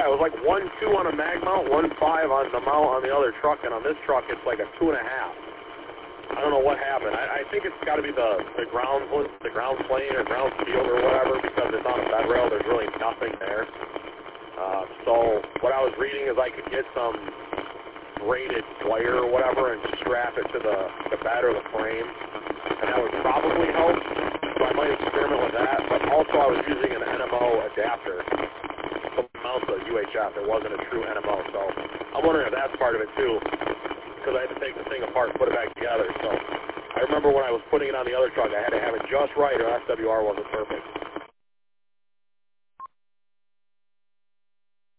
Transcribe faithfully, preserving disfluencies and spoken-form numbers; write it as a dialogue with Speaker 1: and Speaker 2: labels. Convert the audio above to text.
Speaker 1: Yeah, it was like one two on a mag mount, one five on the mount on the other truck, and on this truck it's like a two and a half. I don't know what happened. I, I think it's got to be the the ground the ground plane or ground field or whatever, because it's on a bed rail. There's really nothing there. Uh, so what I was reading is I could get some braided wire or whatever and strap it to the, the bed or the frame, and that would probably help. So I might experiment with that. But also I was using an N M O adapter to mount the U H F. It wasn't a true N M O, so I'm wondering if that's part of it too, because I had to take the thing apart and put it back together. So I remember when I was putting it on the other truck, I had to have it just right or S W R wasn't perfect.